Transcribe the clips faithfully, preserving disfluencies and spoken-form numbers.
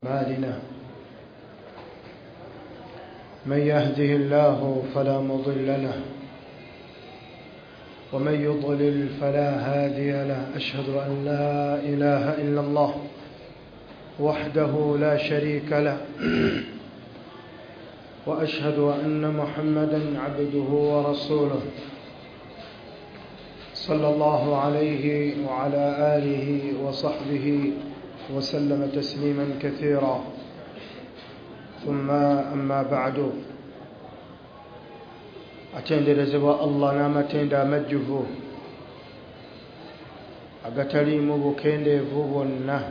أعمالنا من يهده الله فلا مضل له ومن يضلل فلا هادي له. أشهد أن لا إله إلا الله وحده لا شريك له وأشهد أن محمدا عبده ورسوله صلى الله عليه وعلى آله وصحبه وسلم تسليما كثيرا. ثم أما بعد أتندر زوا الله نام تندا مجفو أقتلي مبكين فوبنا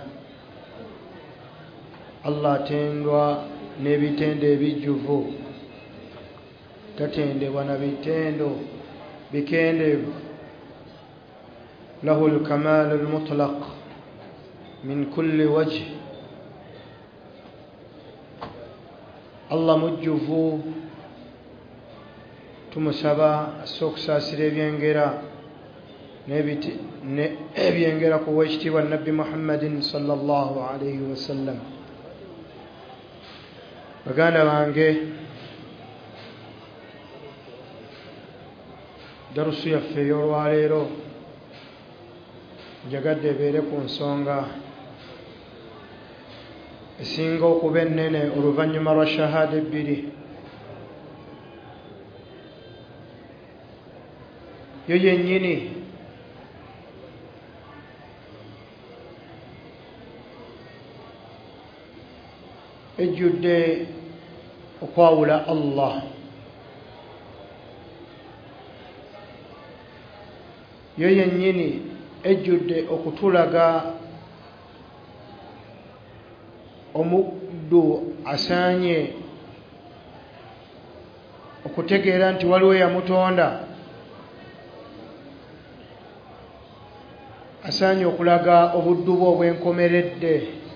الله تندوا نبي تندي بجفو تتندي ونبي تندو بكين له الكمال المطلق من كل وجه. الله مجفو tumusaba sokusaasira ebyengera n'ebyengera ku weekitiibwa nabbi muhammadin sallallahu alayhi wasallam. baganda bange, darusu yaffe ey'olwaleero njagadde ebeere ku nsonga esinga okuba ennene oluvannyuma lwa shahada ebbiri. yo yennyini ejjudde okwawula Allah. yo yennyini ejjudde okutulaga omuddu asaanye okutegeera nti waliwo yamutonda, asaanye okulaga obuddu bwe obwenkomeredde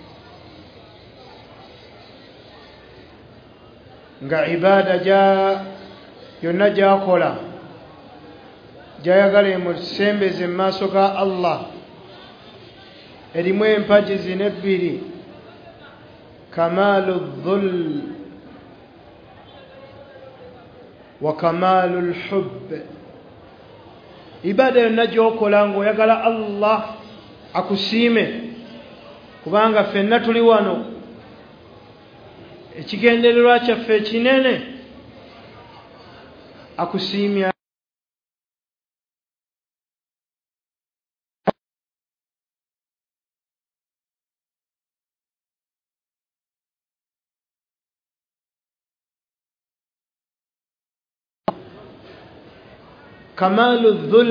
nga ibaada gya yonna gy'akola gy'ayagala emusembeze mu maaso ga Allah erimu empagi zino ebbiri: kamaalu dhul wa kamaalu lhubb. ibaada yonna gy'okola ng'oyagala Allah akusiime, kubanga ffenna tuli wano ekigendererwa kyaffe ekinene akusiimya. kamaalu dhul,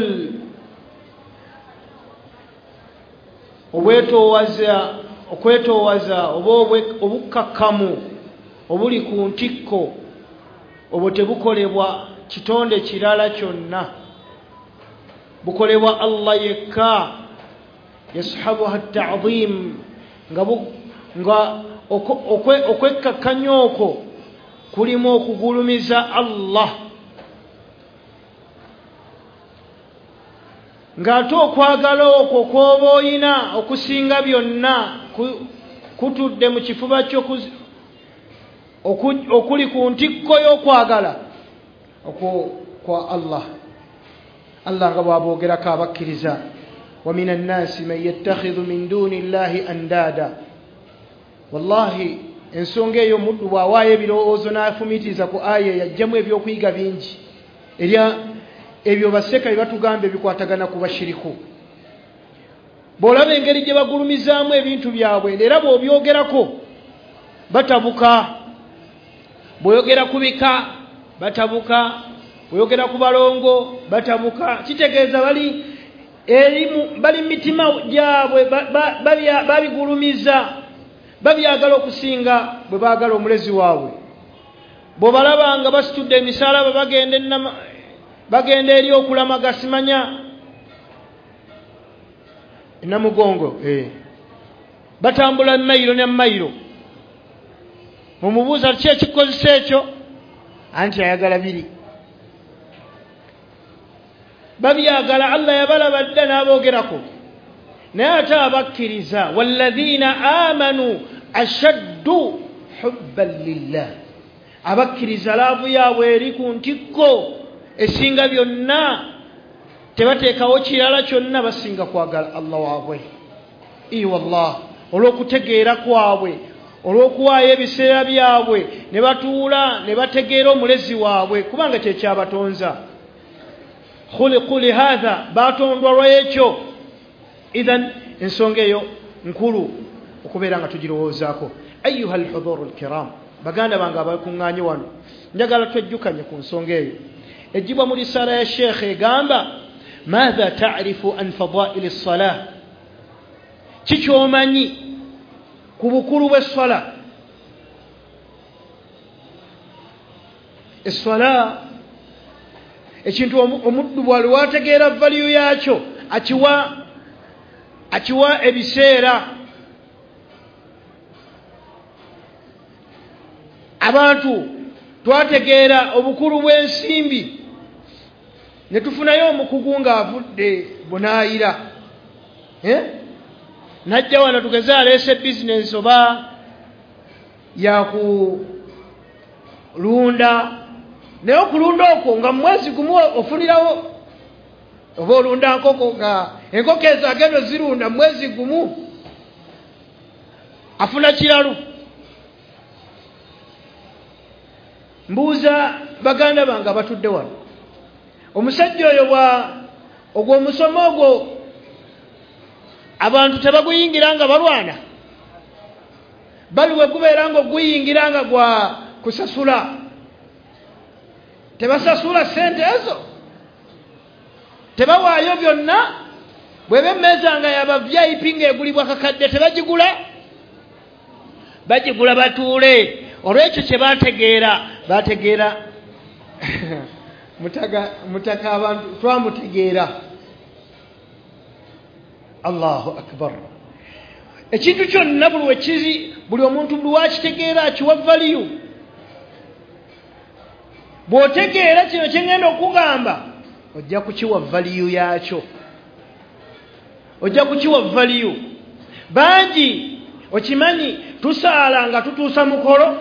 obwetoowaza okwetoowaza oba obukkakkamu obuli ku ntikko, obwo tebukolebwa kitonde kirala kyonna, bukolebwa Allah yekka. yashabuha ta'dhim, nga okwekkakkanya okwo kulimu okugulumiza Allah, ng'ate okwagala okwo kw'oba oyina okusinga byonna kutudde mu kifuba kyo okuli ku ntikko y'okwagala okwo kwa Allah. Allah nga bw'aboogerako abakkiriza: wa mina nnaasi man yattakhidhu min duuni llahi andaada. wallahi ensonga eyo muddu bw'awaayo ebirowoozo n'afumiitiriza ku aya yajjamu ebyokuyiga bingi erya ebyo baseka bye batugamba ebikwatagana ku bashiriku. bw'olaba engeri gye bagulumizaamu ebintu byabwe era bw'obyogerako batabuka, bw'oyogera ku bika batabuka, bw'oyogera ku balongo batabuka. kitegeeza bali erimu bali mitima gyabwe babigulumiza, babyagala okusinga bwe baagala omulezi waabwe. bw'obalaba nga basitudde emisalaba bagenda enama bagenda eri okulamaga simanya enamugongo, eh. batambula mayiro ne mayiro. mumubuuza ki ekikozesa ekyo, anti ayagala biri. babyagala. Allah yabalaba dda n'aboogerako. naye ate abakkiriza walladhina amanu ashaddu ashaddu hubban lillah abakkiriza laavu yaabwe eri ku ntikko esinga byonna tebateekawo kirala kyonna basinga kwagala Allah waabwe ii wallah olw'okutegeera kwabwe olw'okuwaayo ebiseera byabwe ne batuula ne bategeera omulezi waabwe kubanga kye kyabatonza khuliqu lihaadha baatondwa lw'ekyo idhan ensonga eyo nkulu okubeera nga tugirowoozaako ayuha alhuduru alkiram baganda bange abakuŋŋaanye wano njagala twejjukanye ku nsonga eyo ejjibwa mu risaala ya sheekhe egamba maatha ta'rifu an fadaili ssalah kikyomanyi ku bukulu bw'essala essala ekintu omuddu bwali wategeera valiyu yaakyo akiwa akiwa ebiseera abantu twategeera obukulu bw'ensimbi ne tufunayo omukugu ng'avudde bunaayira eh? najja wano tugeze aleese bizinensi oba yakulunda naye okulunda okwo nga mwezi gumu ofunirawo oba olunda nkoko nga enkoko ezo agendo zirunda mwezi gumu afuna kiralu mbuuza baganda bange abatudde wano omusajja oyo bwa ogw'omusomo ogwo abantu tebaguyingira nga balwana bali bwe gubeera nga oguyingira nga gwa kusasula tebasasula sente ezo tebawaayo byonna bweba emmeeza nga yaba V I P ng'egulibwa kakadde tebagigula bagigula batuule olw'ekyo kye baategeera baategeera mutaka mutaka abantu twamutegeera Allahu akbar ekintu kyonna buli wekizi buli omuntu buli wakitegeera akiwa valiyu bw'otegeera kino kye ngenda okugamba ojja kukiwa valiyu yaakyo ojja kukiwa valiyu bangi okimanyi tusaala nga tutuusa mukolo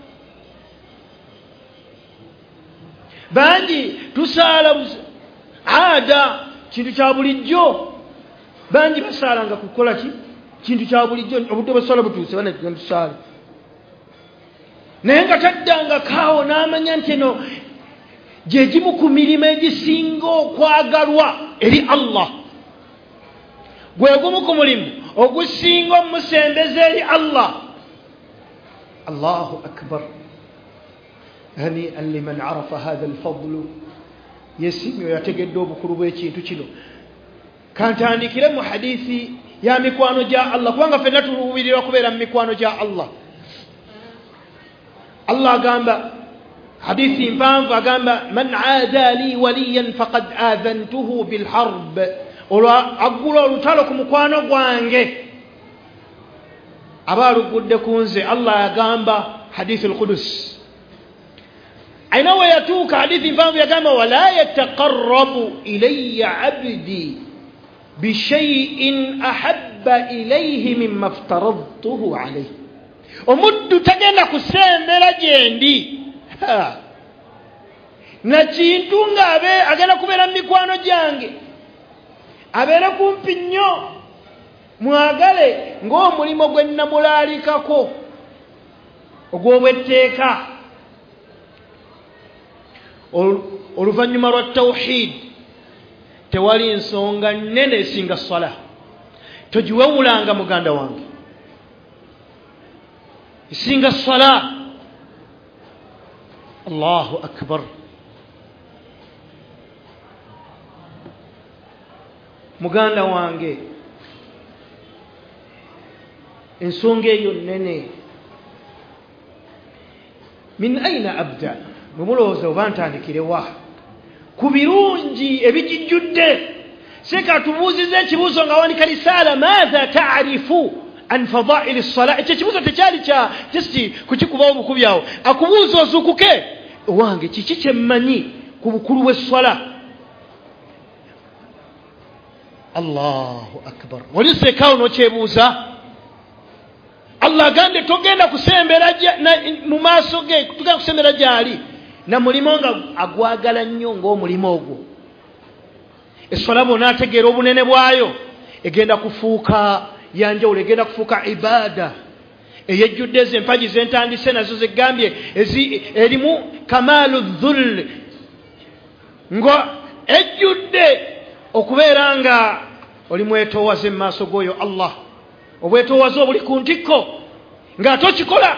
bangi tusaala ada kintu kya bulijjo bangi basaala nga kukola ki kintu kya bulijjo obudde bw'essala butuuse bana tusaala naye nga taddanga kaawo n'amanya nti eno gye gimu ku mirimu egisinga okwagalwa eri Allah gwe gumu ku mulimu ogusinga omusembeza eri Allah Allahu akbar hani'an liman arafa hadha alfadlu yesimyo yategedde obukulu bw'ekintu kino kantandikire mu hadithi ya mikwano gya Allah kubanga ffenna tuluubirirwa kubeera mu mikwano gya Allah Allah agamba hadithi mpanvu agamba man aada li waliyan faqad adhantuhu bilharb olwa aggula olutalo ku mukwano gwange aba alugudde ku nze Allah agamba hadithi alqudus aina we yatuuka hadithi mpanvu yagamba wala yataqarrabu ilayya abdi bishay'in ahabba ilayhi mimma aftaradtuhu alayhi omuddu tagenda kusembera gyendi na kintu ng'abe agenda kubeera mu mikwano gyange abeere kumpi nnyo mwagale ng'omulimu gwe nnamulaalikako ogw'obwetteeka oluvannyuma lwa tawhid tewali nsonga nnene esinga ssala togiwewulanga muganda wange esinga ssala Allahu akbar muganda wange ensonga eyo nnene min aina abda bwe mulowooza oba ntandikirewa ku birungi ebigijjudde seka tubuuziza ekibuuzo nga wanika risaala maatha ta'rifu an fadaili ssalah ekyo ekibuuzo tekyali kya just kukikubawo obukubi awo akubuuza ozuukuke owange kiki kyemmanyi ku bukulu bw'essala Allahu akbar waliseekaawo n'okyebuuza Allah gande togenda kusembera mu maaso ge tugenda kusembera gyali na mulimo nga agwagala nnyo ng'omulimo ogwo. Essala bw'ona ategeera obunene bwayo egenda kufuuka yanjawulo, egenda kufuuka ibaada eyejjudde ezo empagi zentandise nazo zegambye erimu kamaalu dhull, nga ejjudde okubeera nga oli mwetoowaze mu maaso g'oyo Allah, obwetoowaze obuli ku ntikko nga tokikola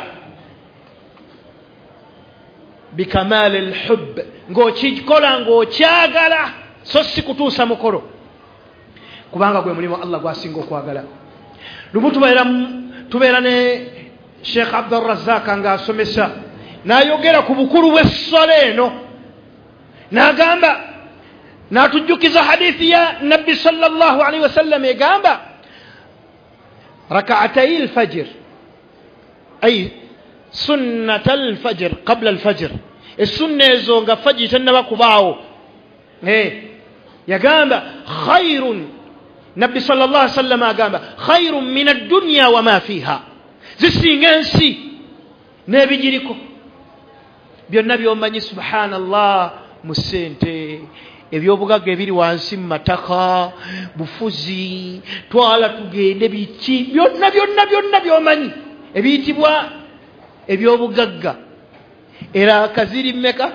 bikamaali alhubb, ng'okikola ng'okyagala so si kutuusa mukolo, kubanga gwe mulimu Allah gwasinga okwagala. Lumu tubeera tubeera ne Sheikh Abdul Razzaq nga asomesa n'ayogera ku bukulu bw'essala eno, n'agamba n'atujjukiza hadithi ya Nabbi sallallahu alaihi wasallam egamba rak'atay al-fajr ay sunnat al-fajr qabla al-fajr, esunna ezo nga fajr tannaba kubaawo. eh yagamba khairun, Nabbi sallallahu alaihi wasallam agamba khairun min ad-dunya wa ma fiha, zisinga ensi n'ebigiriko byonna by'omanyi. Subhanallah, mu ssente, ebyobugagga ebiri wansi mu mataka, bufuzi, twala tugende biki byonna byonna byonna by'omanyi ebiyitibwa ebyobugagga. Era kaziri mmeka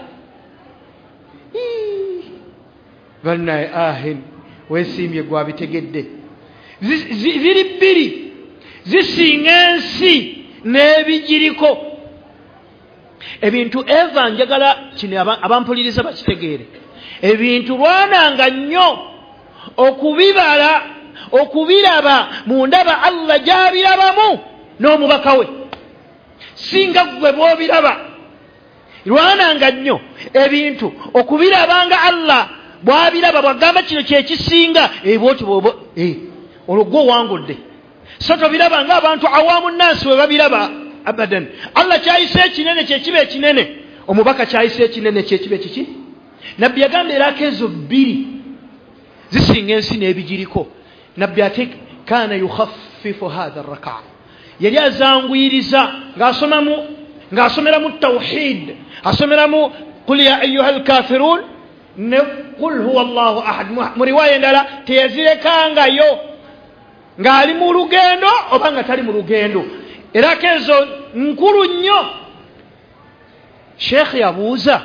bannaye ahin weesimbye gwabitegedde, ziri bbiri zisinga ensi n'ebigiriko. Ebintu eva njagala kino abampuliriza bakitegeere, ebintu lwananga nnyo okubibala okubiraba mu ndaba Allah gy'abirabamu n'omubaka we, singa gwe bw'obiraba. Lwananga nnyo ebintu okubirabanga Allah bw'abiraba bw'agamba kino kyekisinga ebwoti bwobo olwo gwe owangudde. So tobiraba ng'abantu awamu nnansi we babiraba abadan. Allah kyayise ekinene kyekiba ekinene, omubaka kyayise ekinene kyekiba ekiki. Nabbi yagamba eraka ezo bbiri zisinga ensi n'ebigiriko. Nabbi ate kaana yukhaffifu hadha arraka, yali azanguyiriza ng'asomamu ng'asomeramu tawhid, asomeramu qul ya ayyuha alkafirun ne qul huwa allahu ahad. Mu riwaya endala teyazirekangayo ng'ali mu lugendo oba nga tali mu lugendo. Eraka ezo nkulu nnyo. Sheikh yabuuza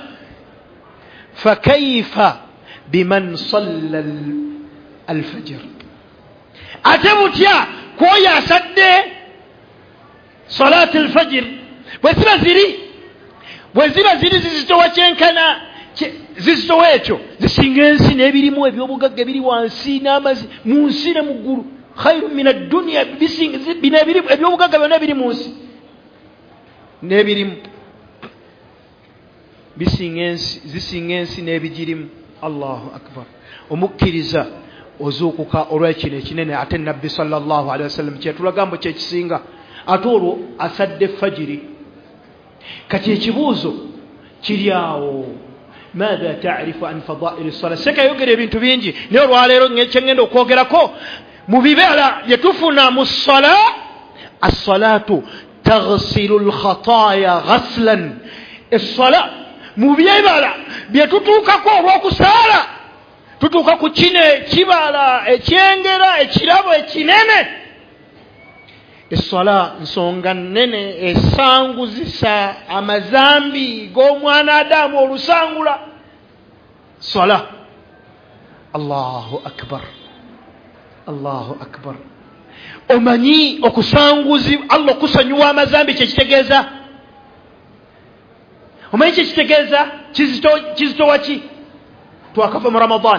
fakaifa biman salla alfajr, ate butya kwoyo asadde salati alfajr bwe ziba ziri bwe ziba ziri zizitowa kyenkana zizitowa ekyo zisinga ensi n'ebirimu ebyobugagga ebiri wansi n'amazi mu nsi ne mu ggulu. khairu min ad-dunya, bino ebyobugagga byonna ebiri mu nsi n'ebirimu bisinga ensi zisinga ensi n'ebigirimu. Allahu akbar. Omukkiriza ozuukuka olw'ekino ekinene. Ate Nabbi sallallahu alaihi wasallam kyetulagambo kyekisinga, ate olwo asadde fajiri. Kati ekibuuzo kiri awo, maadha ta'rifu an fadaa'il as-salat. Sekayogera ebintu bingi naye olwaleero kyengenda okwogerako mu bibala bye tufuna mu ssala. As-salatu taghsilu al-khataaya ghaslan. Essala mu byebala bye tutuukako olw'okusaala, tutuuka ku kino ekibala ekyengera ekirabo ekinene. Essala nsonga nnene esanguzisa amazambi g'omwana Adamu olusangula. Sala. Allahu akbar, Allahu akbar. Omanyi okusanguzi Allah okusanyuwa amazambi kyekitegeeza? Omanyi kyekitegeeza? Kizitowa ki? Twakava mu Ramadan.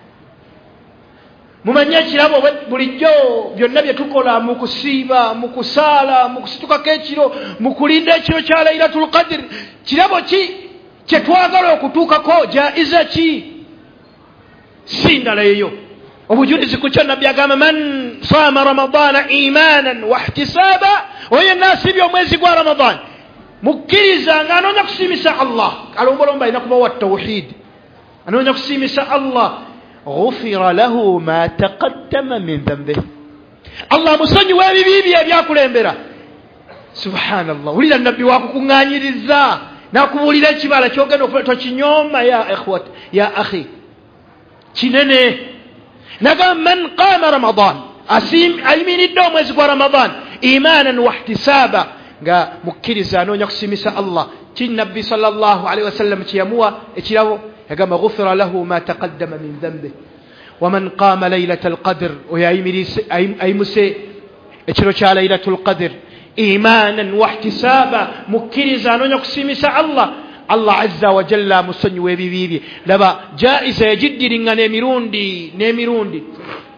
Mumanyi ekirabo bulijjo byonna bye tukola mu kusiiba, mu kusaala, mu kusitukako ekiro, mu kulinda ekiro kya Laylatul Qadr, kirabo ki kye twagala okutuukako? Jaiza ki? Si ndala eyo. Obujulizi ku kyo Nabbi agamba man saama Ramadana imanan wa ihtisaba, oyo naasibye omwezi gwa Ramadan mukkiriza ng'anoonya kusiimisa Allah, alombolomba alina kuba wa tawhid, anoonya kusiimisa Allah, ghufira lahu ma taqaddama min dhanbihi, Allah musonyiwa ebibi bye ebyakulembera. subhanallah ulira nabbi wakukunganyiriza nakubulira ekibala kyogenda okufa kinyoma ya ikhwat ya akhi kinene naga man qama ramadan asim ayimiridde omwezi gwa ramadan imanan wa ihtisaba nga mukkiriza anonya kusimisa Allah kin nabbi sallallahu alaihi wasallam kiyamuwa ekirabo yagamba ghufira lahu ma taqaddama min dhanbi ومن قام ليلة القدر أي مسي اتشرو شا ليلة القدر إيمانا واحتسابا مكرزا نقسمس الله الله عز وجل مسنو بيبي لبا جائزة جد رنغا نيميرون دي نيميرون دي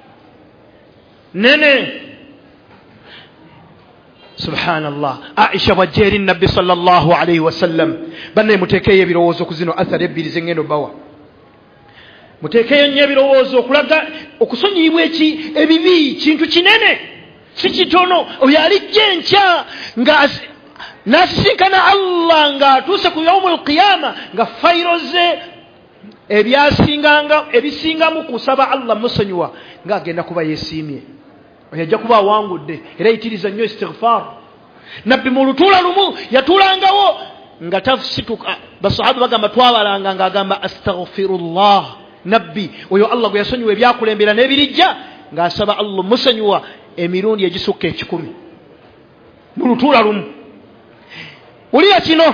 نني سبحان الله عائشة وجير النبي صلى الله عليه وسلم بني متكي بروزو كزينو أثر يبي لزنجينو بوا mutekeyo nnyo ebirowoozo okulaga okusonyiyibwa eki ebibi kintu kinene si kitono oyo alijja enkya nga nasisinkana Allah nga atuuse ku yaumul qiyama nga fayiro ze ebyasinganga ebisingamu kusaba Allah musonyiwa nga agenda kuba yeesiimye oyo ajja kuba awangudde era yitiriza nnyo istighfar nabbi mu lutuula lumu yatuulangawo nga tafusituka basahaba bagamba twabalanga nga agamba astaghfirullah nabbi oyo Allah gwe yasonyiwa ebyakulembera n'ebirijja ng'asaba Allah musonyiwa emirundi egisukka ekikumi mu lutuula lumu uliya kino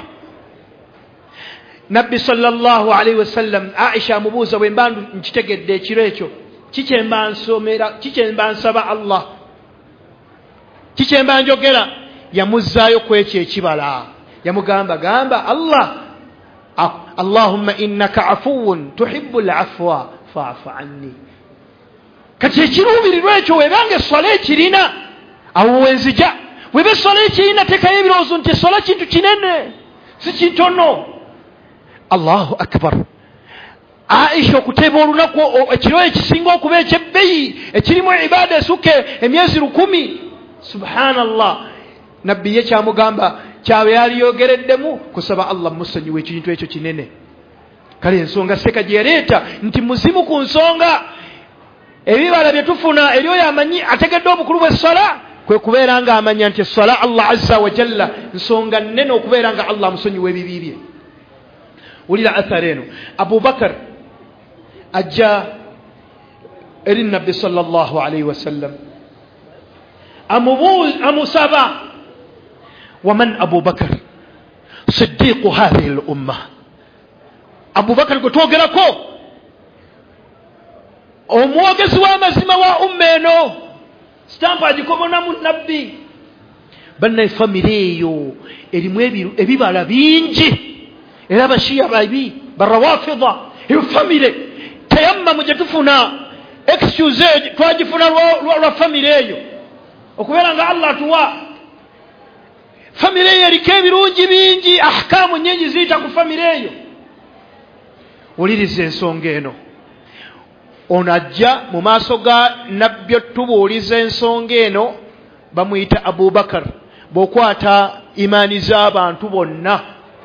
nabbi sallallahu alaihi wasallam Aisha amubuuza bwe mbandu nkitegedde ekiro ekyo kikyemba nsomera kikyemba nsaba Allah kikyemba njogera yamuzzaayo ku ekyo ekibala yamugamba gamba Allah Allahumma innaka afuwun tuhibbul afwa fa'fu anni kati ekiruubirirwa ekyo webanga essola ekirina awo wenzija weba essola ekirina tekayo ebirowoozo nti essola kintu kinene si kintono Allahu akbar Aisha okuteeba olunaku ekiro ekisinga okuba ekyebbeyi ekirimu ibaada esuke emyezi lukumi subhanallah nabbi ye kyamugamba kyabe yaliyogereddemu kusaba Allah musonyiwe ekintu ekyo kinene kale ensonga seka gye yaleeta nti muzimu ku nsonga ebibala bye tufuna eri oyo amanyi ategedde obukulu bw'essola kwe kubeera nga amanya nti essola Allah azza wa jalla nsonga nnene okubeera nga Allah musonyiwe ebibi bye ulira athari eno Abu Bakar ajja eri nabbi sallallahu alaihi wasallam amubuuz amusaba ومن أبو بكر صديق هذه الأمة أبو بكر كتوغلكو omwogezi w'amazima wa ummeno stampa agikomona mu nabbi banna famire eyo erimu ebibala bingi era abashiya babi barawafidha eyo famire tayammamu gye tufuna excuse twagifuna lwa famire eyo okubeera nga Allah atuwa famire eyo eriko ebirungi bingi ahkamu nyingi ziyita ku famire eyo wuliriza ensonga eno ono ajja mu maaso ga nabbi otubuuliza ensonga eno bamuyita Abubakar bw'okwata imaani z'abantu bonna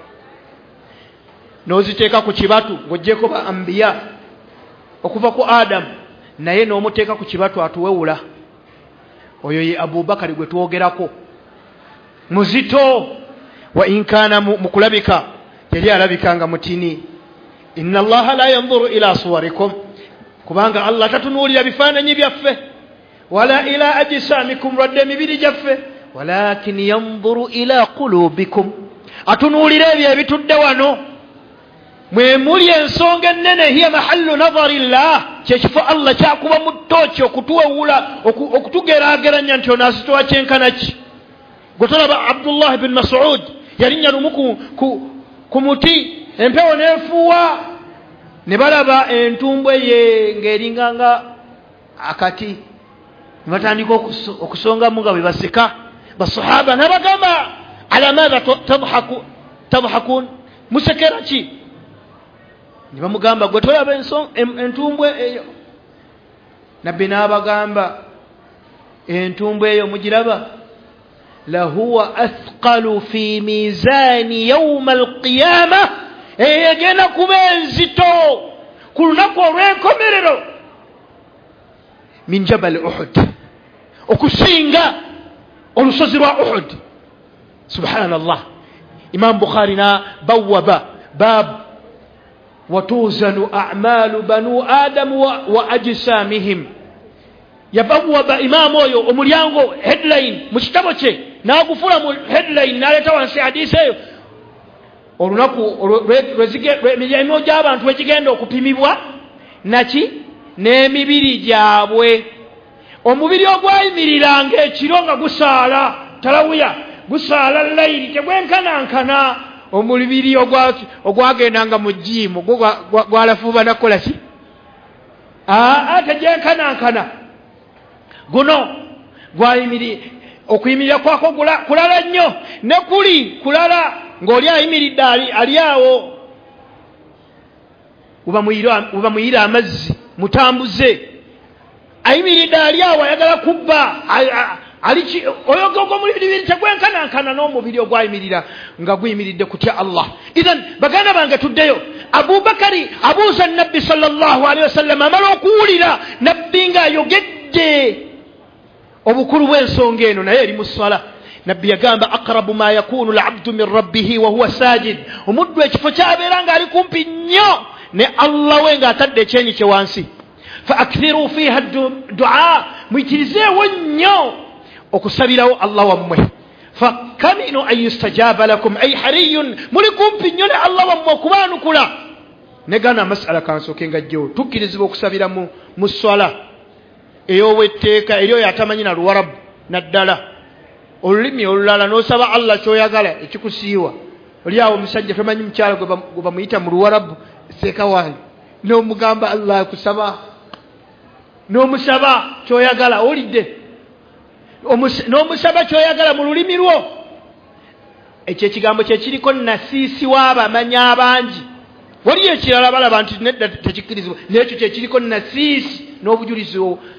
n'oziteeka ku kibatu ng'oggyeko ba ambiya okuva ku Adamu naye n'omuteeka ku kibatu atuwewula oyo ye Abubakar gwe twogerako muzito wa inkana mukulabika yali alabikanga mutini inna allaha la yanzuru ila suwarikum kubanga Allah tatunuulira bifaananyi byaffe wala ila ajsamikum radde mibiri gyaffe walakin yanzuru ila qulubikum atunuulira ebyo ebitudde wano mwe muli ensonga ennene hiya mahallu nadhari llah kyekifo Allah kyakuba mu ttooki okutuwewula okutugeraageranya nti ono asitwa kyenkanaki gotolaba Abdullah ibn Mas'ud yalinya lumuku ku muti empewo nefuwa ne balaba entumbwe ye ng'eringanga akati batandika okusongamu nga bwe baseka basahaba nabagamba ala madha tadhaku tadhakun musekera ki ne bamugamba gwe tolaba entumbwe eyo nabbi n'abagamba entumbwe eyo mugiraba لهو أثقل في ميزان يوم القيامة eyegenda kuba enzito ku lunaku olw'enkomerero min jabal Uhud okusinga olusozi lwa Uhud subhanallah. Imam Bukhari na bawwaba bab watuzanu a'malu banu adam wa, wa ajsamihim. Yabawwaba imam oyo omulyango headline mu kitabo kye n'agufula mu headline n'aleta wansi hadisi eyo olunaku emirimu gy'abantu wekigenda okupimibwa naki n'emibiri gyabwe. Omubiri ogwayimiriranga ekiro nga gusaala talawiya gusaala layiri tegwenkanankana omubiri ogwagendanga mu jimu gwalafuuba nakola ki aa tegyenkanankana guno gwayimiri okuyimirira kwako kulala nnyo ne kuli kulala ng'oli ayimiridde ali awo uba muyira amazzi mutambuze ayimiridde ali awo ayagala kubba oyogogo omubiri biri tegwenkanankana n'omubiri ogwayimirira nga guyimiridde kutya Allah. Idhan baganda bange tuddeyo. Abubakari abuuza nabbi sallallahu alaihi wasallam amala okuwulira nabbi ng'ayogedde obukulu bw'ensonga eno naye eri mu ssala. Nabbi yagamba aqrabu ma yakunu al-abdu min rabbihi wa huwa sajid. Omuddu ekifo kyabeera ng'ali kumpi nnyo ne Allah we ng'atadde ekyenyi kye wansi. Fa akthiru fiha du'a mwitirizeewo nnyo okusabirawo Allah wammwe. Fa kaminu an yustajaba lakum ay hariyun muli kumpi nnyo ne Allah wammwe okubaanukula. Ne gana masala kansooke ngajjewo tukkirizibwa okusabira mu mu swala ey'owetteeka eri oyo atamanyi na luwarabu naddala olulimi olulala n'osaba Allah ky'oyagala ekikusiiwa. Oli awo omusajja tomanyi mukyala gwe bamuyita mu luwarabu seeka wange n'omugamba Allah akusaba n'omusaba ky'oyagala olidde n'omusaba ky'oyagala mu lulimi lwo. Ekyo ekigambo kye kiriko nasiisi w'abamanyi abangi. Waliyo ekirala balaba nti nedda tekikkirizibwa n'ekyo kye kiriko nasiisi n'obujulizi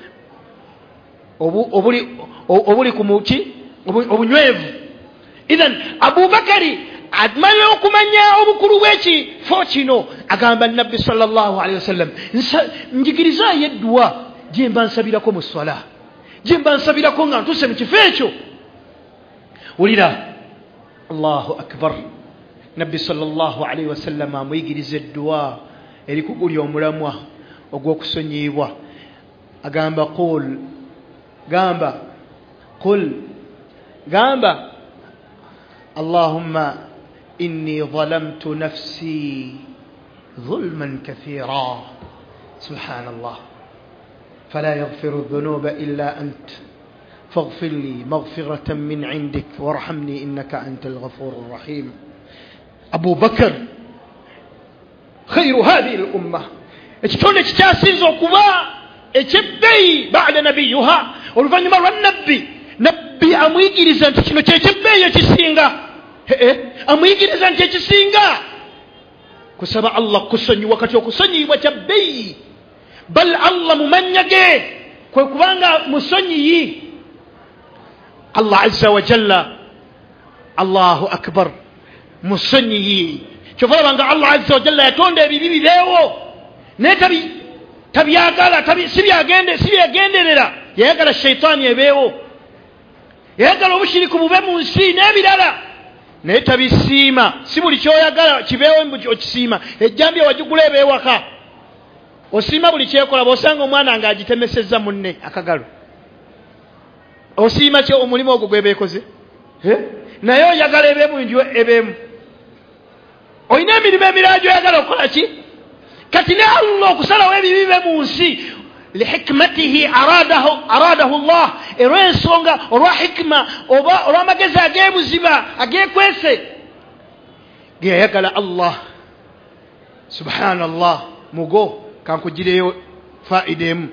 obuli ku muki obunywevu. Idhan Abubakari amanyi okumanya obukulu bw'ekifo kino agamba nabbi sallallahu alaihi wasallam njigirizayo edduwa gye mba nsabirako mu swala gye mba nsabirako nga ntuse mu kifo ekyo. Wulira Allahu akbar. Nabbi sallallahu alaihi wasallam amuyigiriza edduwa eri ku guli omulamwa ogw'okusonyiyibwa agamba qul gamba qul gamba Allahumma inni zalamtu nafsi ظلما كثيرا سبحان الله فلا يغفر الذنوب إلا أنت فاغفر لي مغفرة من عندك وارحمني إنك أنت الغفور الرحيم. أبو بكر خير هذه الأمة اجتونك تاسيز وكباء اجبي بعد نبيها ولفاني مرة النبي نبي أميكي لزان تشنو تجبي يتسينغا أميكي لزان تجسينغا kusaba Allah kusonyi wakati okusonyi wachabei bal Allah mumanyage kwe kubanga musonyi yi Allah azza wa jalla Allahu akbar musonyi yi chovala banga Allah azza wa jalla yatonde ebibibi lewo ne tabi tabi yagala tabi sibi agende sibi agenderera yagala shaytani ebewo yagala obushiriku bube mu nsi n'ebirala naye tabisiima si buli kyoyagala kibeewo mbu okisiima ejjambya wagigula ebeewaka osiima buli kyekola bw'osanga omwana ng'agitemesezza munne akagalo osiima kyo omulimu ogwo gwebeekoze naye oyagala ebeemu nju ebeemu olina emirimu emirala gyoyagala okukola ki kati ne Allah okusalawo ebibi bibe mu nsi lihikmatihi aradahu aradahu Allah erwensonga olwa hikma oba olw'amagezi ag'ebuziba ag'ekwese geyayagala Allah subhanallah mugo kankugireyo faida emu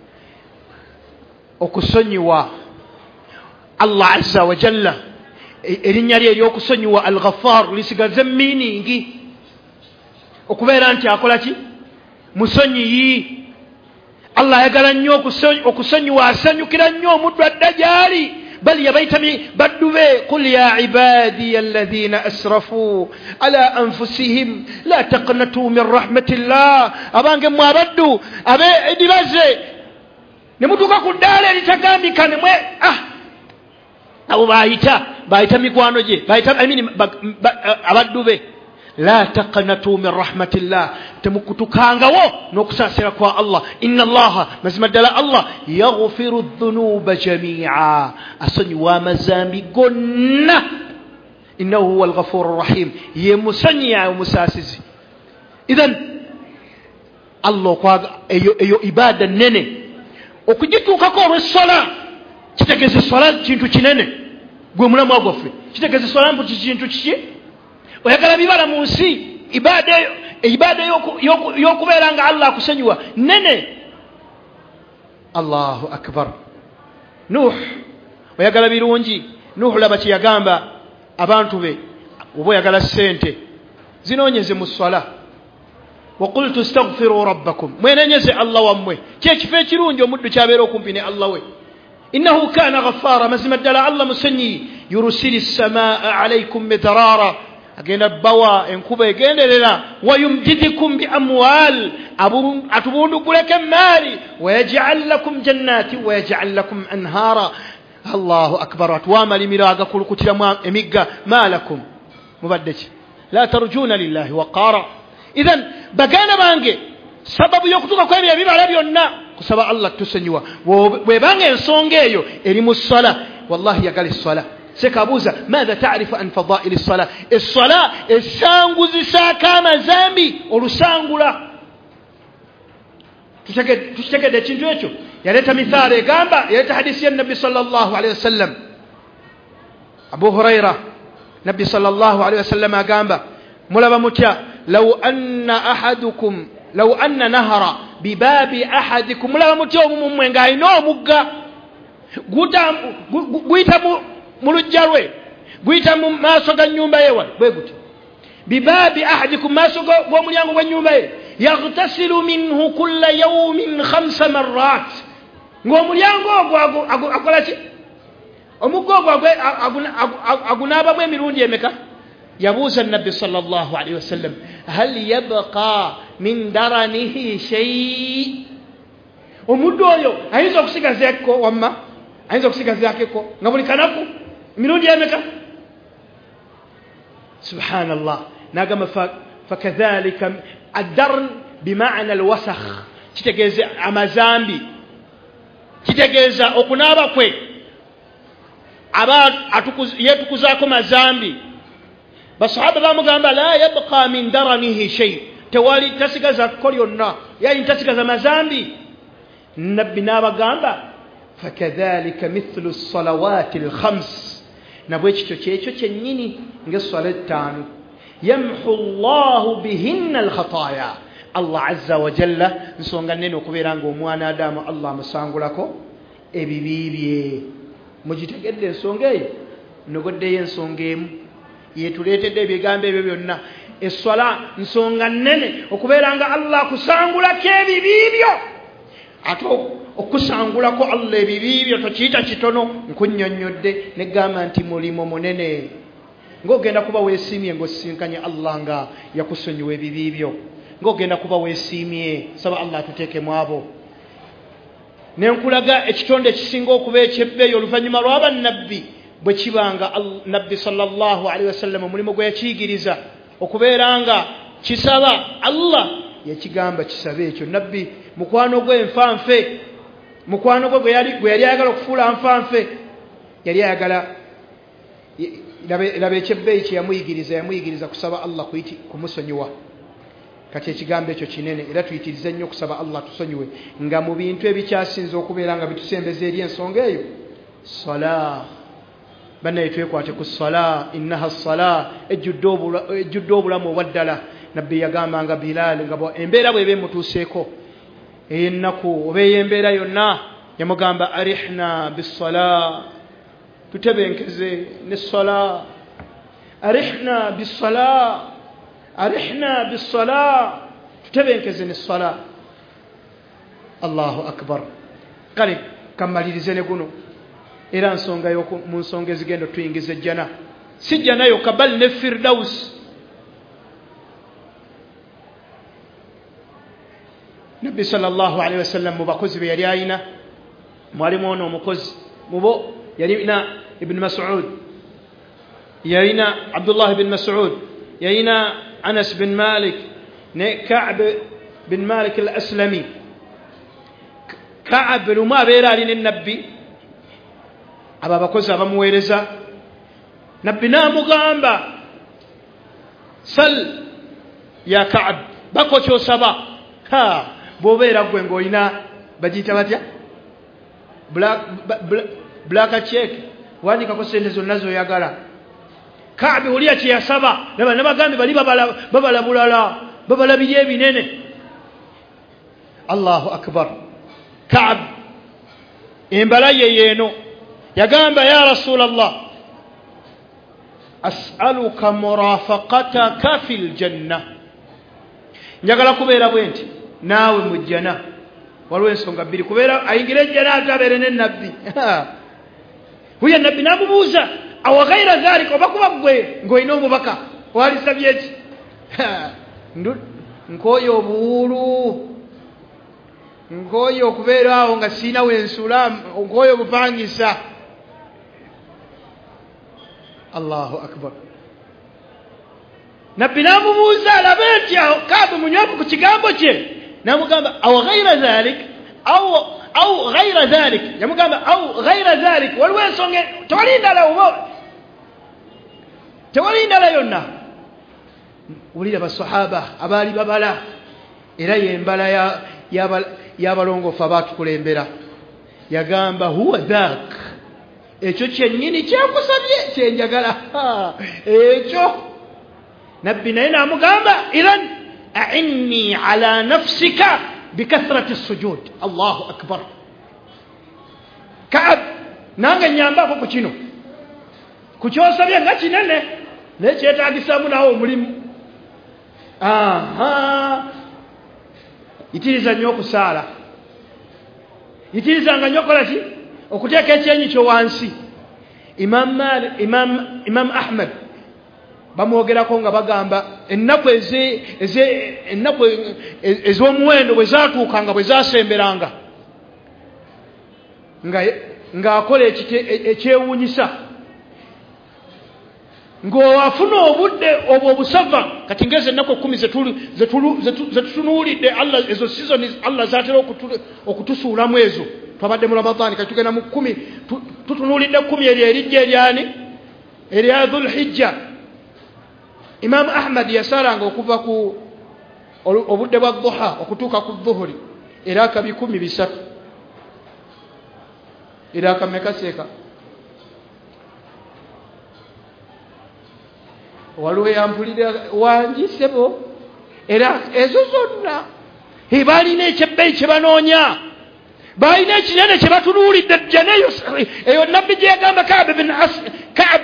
okusonyiwa Allah azza wa jalla erinnya lye ery'okusonyiwa al-Ghaffar lisigaze meaning okubeera nti akola ki musonyiyi Allah yagala nnyo okusonyiwa asanyukira nnyo omuddu adda gy'ali bal yabayitami baddu be qul ya ibadiya alladhina asrafu ala anfusihim la taqnatu min rahmatillah abange mwe abaddu abe edibaze ne mutuuka ku ddaala eritagambika ne mwe ah abo bayita bayita mikwano gye bayita I mean abaddu be la taqnatu min rahmatillah temukutukangawo n'okusaasira kwa Allah inna allaha mazima ddala Allah yaghfiru dhunuba jami'a asonyiwa amazambi gonna innahu huwa al-ghafuru rahim ye musanyiya omusaasizi idhan Allah kwaga eyo eyo ibada nene okujituukako olw'essola kitegeza essola kintu kinene gwe mulamu gwaffe kitegeza essola mbu kintu kiki oyagala bibala mu nsi ibada eyo ibada y'okubeera nga Allah akusonyiwa nene Allahu akbar Nuh oyagala birungi Nuh laba kye yagamba abantu be oba oyagala ssente zinoonyeze mu swala وقلت استغفروا ربكم mwenenyeze Allah wammwe kyekifo ekirungi omuddu kyabeera okumpi ne Allah we innahu kana ghaffara mazima ddala Allah musanyi yurusili samaa alaykum midrara agenda bawa enkuba egenderera wayumdidukum bi amwal atubunduguleke maali wayaj'al lakum jannati wayaj'al lakum anhara Allahu akbar atwamalimira agakulukutira emigga malakum mubaddeki la tarjuna lillahi waqara idhan bagana bange sababu yokutuka kwa ebyo bibala byonna kusaba Allah tusenyiwa bwe bange ensonga eyo eri mu ssala wallahi yagala essala sekabuza madha ta'rifu an fadail as-salah as-salah esanguzisa kama zambi olusangula tutegede ekintu ekyo yaleta mithali egamba yaleta hadisi ya nabi sallallahu alayhi wasallam Abu Huraira nabi sallallahu alayhi wasallam agamba mulaba mutya law anna ahadukum law anna nahara bibabi ahadikum mulaba mutya omumwe nga ayina omugga guta guita mulujja lwe guyita mu maaso ga nnyumba ye wano bwe guti bibabi ahadikum maaso g'omulyango gw'ennyumba ye yaghtasilu minhu kulla yawmin khamsa marrat ng'omulyango ogwo akola ki omugga ogwo agunaabamu emirundi emeka yabuuza nabbi sallallahu alayhi wasallam hal yabqa min daranihi shay omuddu oyo ayinza okusigazako wamma ayinza okusigazako nga buli kanaku mirundi emeka subhanallah nagamba fakadhalika ad-darn bima'na al-wasakh kitegeza amazambi kitegeza okunaaba kwe aba yetukuzako mazambi basahaba bamugamba la yabqa min daranihi shay tewali tasigaza kolyonna yaani tasigaza mazambi nabbi nabagamba fakadhalika mithlu as-salawati al-khams nabwe kityo kyekyo kyennyini ng'esswala ettaano yamhu Allahu bihinna al-khataaya Allah azza wa jalla nsonga nnene okubeera ng'omwana Adamu Allah amusangulako ebibi bye mugitegedde ensonga eyo nogoddeyo ensonga emu yetuleetedde ebigambo ebyo byonna esswala nsonga nnene okubeera nga Allah akusangulako ebibi byo ate okusangulako Allah ebibi byo tokiyita kitono nkunnyonnyodde negamba nti mulimo munene ng'ogenda kuba weesiimye ng'osisinkanye Allah nga yakusonyiwa ebibi byo ng'ogenda kuba weesiimye saba Allah atuteekemu abo nenkulaga ekitonde ekisinga okuba ekyebbeeyi oluvannyuma lw'abannabbi bwe kibanga nabbi sallallahu alaihi wasallam omulimu gwe yakiyigiriza okubeera nga kisaba Allah yakigamba kisabe ekyo nabbi mukwano gwe nfanfe mukwano gwe gwe yali ayagala okufuula nfanfe yali ayagala labe ekyebbeeyi kye yamuyigiriza yamuyigiriza kusaba Allah kuyiti kumusonyiwa kati ekigambo ekyo kinene era tuyitirize nnyo okusaba Allah tusonyiwe nga mu bintu ebikyasinza okubeera nga bitusembeza eri ensonga eyo salah bannaye twekwate ku salah innaha salah ejjudde obulamu obwaddala nabbi yagambanga Bilal nga embeera bw'eba emutuuseeko ey'ennaku oba ey'embeera yonna yamugamba arihna bisalah tutebenkeze ne salah arihna bisalah arihna bisalah tutebenkeze ne salah Allahu akbar kale kamalirize ne guno era nsonga y'oku mu nsonga ezigenda tuyingiza ejjana si jjana yokka bal ne firdaus nabbi sallallahu alaihi wasallam mu bakozi be yali ayina mwalimu ono omukozi mubo yali na ibn Mas'ud yalina Abdullah bin Mas'ud, yalina Anas bin Malik ne Ka'b bin Malik al-Aslami. Ka'b lumu abeera ali ne nabbi, abo abakozi abamuweereza. Nabbi n'amugamba, sal ya Ka'b, bako kyosaba. Ha, bw'obeera gwe ng'olina bagiyita batya, black check, wandikako sente zonna z'oyagala. Ka'b oliya kye yasaba, laba n'abagambi bali babala bulala, babalabirya ebinene. Allahu akbar. Ka'b embala ye yeeno yagamba, ya Rasulallah, as'aluka murafaqataka fil janna, njagala kubeera bwe nti naawe mu jjana. Waliwo ensonga bbiri, kubeera ayingira ejjana ate abeere ne nabbi. Huyo nabbi n'amubuuza, awa ghayra dhalika, oba kuba ggwe ng'olina omubaka walisabye eki? Nkooyo obuwuulu, nkooyo okubeera awo nga siina wensula, nkooyo obupangisa. Allahu akbar. Nabbi n'amubuuza alabe nti Ka'b munywavu ku kigambo kye, n'amugamba aw ghayra dhalik aw aw ghayra dhalik, yamugamba aw ghayra dhalik, waliwo ensonga, tewali ndala oba tewali ndala yonna. Wulira basahaba abaali babala, era yembala y'abalongoofu abaatukulembera, yagamba huwa dhak, ekyo kyennyini kyakusabye kyenjagala, ekyo. Nabbi naye n'amugamba, idhan a'inni ala nafsika bikathrati sujud. Allahu akbar. Ka'b, nange nyambako ku kino, ku kyosabye nga kinene naye kyetaagisaamu nawe omulimu. Aha, yitiriza nnyo okusaala, yitirizanga nnyo okukola ki, okuteeka ekyenyi kyo wansi. Imam Malik, Imam Imam Ahmad bamwogerako nga bagamba ennaku ennaku ez'omuwendo bwe zaatuukanga, bwe zasemberanga, ng'akola ekyewuunyisa, ng'owafuna obudde obwo obusava. Kati ngeze ennaku ekkumi zetutunuulidde, ezo sizoni Allah zaatera okutusuulamu ezo. Twabadde mu Ramadhaani, kati tugenda mu kkumi, tutunuulidde kkumi eryo erijja eryani, erya Dhul Hijja. Imam Ahmad yasalanga okuva ku obudde bwa dhuha okutuuka ku dhuhuri eraka bikumi bisatu. Eraka mekaseeka, waliwo yampulira wangi sebo, era ezo zonna balina ekyebbeeyi kye banoonya, balina ekinene kye batunuulidde jjana eyo nabbi gye yagamba Ka'b bin Ka'b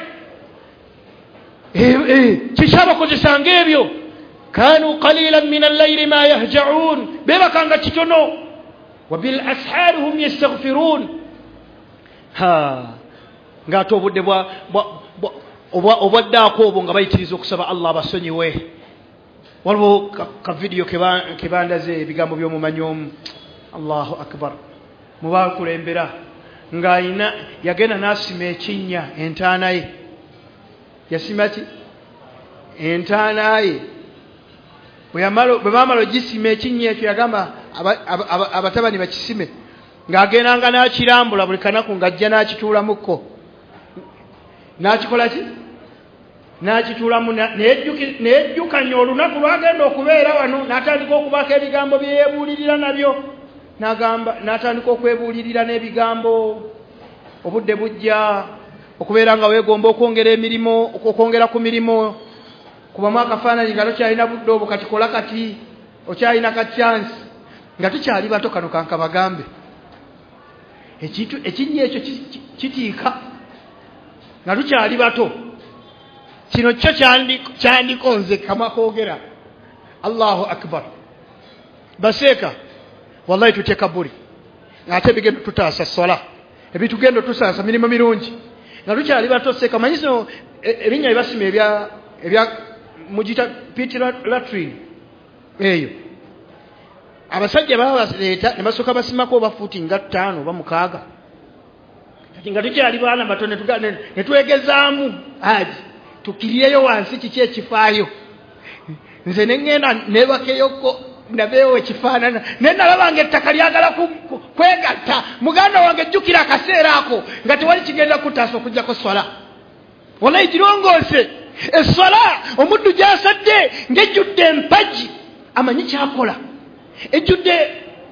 kikyabakozesanga ebyo. Kanu qalilan min al-layli ma yahja'un, bebakanga kitono, wa bil ashari hum yastaghfirun. Ha, ng'ate obudde obwaddaako obwo nga bayitiriza okusaba Allah basonyiwe. Waliwo ka vidiyo ke bandaze ebigambo by'omumanyi omu, Allahu akbar, mubakulembera ng'ayina yagenda n'asima ekinnya entaana ye. Yasima ki? Entaana ye. Bwe baamala ogisima ekinnya ekyo, yagamba abatabani bakisime, ng'agendanga n'akirambula buli kanaku ng'ajja n'akituulamukko. N'akikola ki? N'akituulamu, n'ejjukanya olunaku lwagenda okubeera wano, n'atandika okubaako ebigambo bye yeebuulirira nabyo, n'atandika okwebuulirira n'ebigambo. Obudde bujja okubeera nga weegomba okwongera emirimu, okwongera ku mirimu, kubamu akafaananyi nga tokyalina budde obwo, kati kola kati, okyalina ka chance, nga tukyali bato. Kano kanka bagambe, ekintu ekinnya ekyo kitiika nga tukyali bato. Kino kyo kyandikonze kama koogera. Allahu akbar. Baseeka, wallahi tuteeka buli, ate ebigendo tutaasa sola, ebitugendo tusaasa mirimu mirungi nga tukyali bato. Seeka, manyiso erinnya ebasima ebya ebya mugita pit latrine eyo, abasajja babaleeta ne basooka basimako oba fuuti nga ttaano oba mukaaga. Kati nga tukyali baana bato ne tuwegezaamu haji tukiriyeyo wansi kiki ekifaayo nze nengenda nebakeyoko nabeewo ekifaanana naye nalabanga ettaka lyagala kwegatta muganda wange jjukira akaseera ako nga tewali kigenda kutaasa okugjako swala wallahi girongoose esswala omuddu gyasadde ng'ejjudde empagi amanyi kyakola ejjudde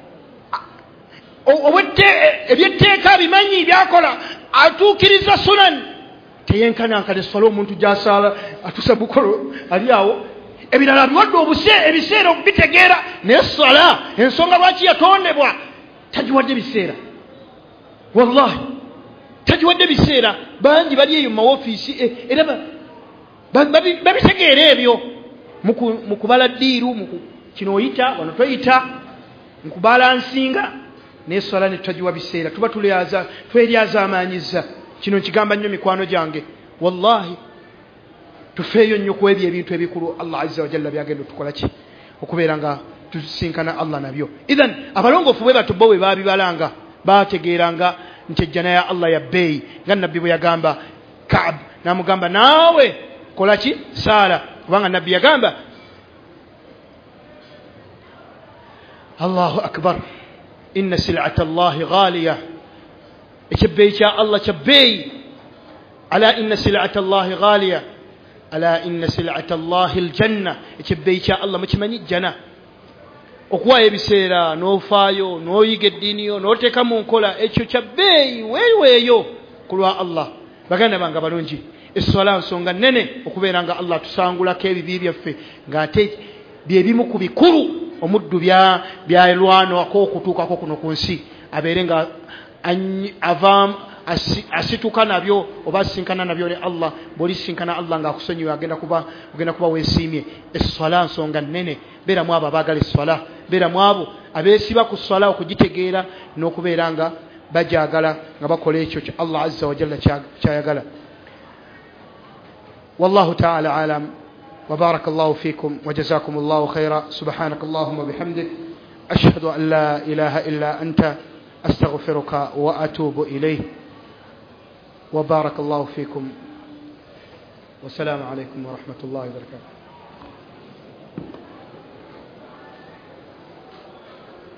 ebyetteeka bimanyi byakola atuukiriza sunan teyenkanankana esswala omuntu gy'asaala atusa bukolo ali awo ebirala biwadde obuse ebiseera okubitegeera naye esswala ensonga lwaki yatondebwa tagiwadde biseera wallahi tagiwadde biseera bangi bali eyo mu mawofiisi era babitegeera ebyo mu kubala ddiiru kino oyita wano toyita mu kubala nsinga naye esswala ne tutagiwa biseera tuba tweryazaamanyiza kino nkigamba nnyo mikwano gyange wallahi tufeeyo nnyo ku ebyo ebintu ebikulu Allah azza wa jalla byagenda tukola ki okubeera nga tusinkana Allah nabyo idhan abalongoofu bwe batubbo bwe baabibalanga baategeeranga nti ejjana ya Allah ya bbeeyi nga nabbi bwe yagamba Kaab n'amugamba naawe kola ki saala kubanga nabbi yagamba Allahu akbar inna sil'ata Allahi ghaliya ekibbeeyi kya Allah kya bbeeyi ala inna sil'ata Allahi ghaliya ala inna sil'ata Allahi aljanna ekibbeeyi kya Allah mukimanyi jjana okuwaayo ebiseera n'ofaayo n'oyiga eddiini yo n'oteeka mu nkola ekyo kya bbeeyi weeweeyo ku lwa Allah baganda bange balungi esswala nsonga nnene okubeera nga Allah tusangulako ebibi byaffe ng'ate byebimu ku bikulu omuddu byalwanako okutuukako kuno ku nsi abeere nga avaamu asituka nabyo oba asinkana nabyo ne Allah bw'olisinkana Allah ng'akusonyiwa agenda kuba ogenda kuba weesiimye esswala nsonga nnene beera mu abo abaagala esswala beera mu abo abeesiba ku sswala okugitegeera n'okubeera nga bajagala nga bakola ekyo kya Allah azza wa jalla kyayagala wallahu ta'ala alam وبارك الله فيكم وجزاكم الله خيرا سبحانك اللهم وبحمدك أشهد أن لا إله إلا أنت أستغفرك وأتوب إليه وبارك الله فيكم والسلام عليكم ورحمة الله وبركاته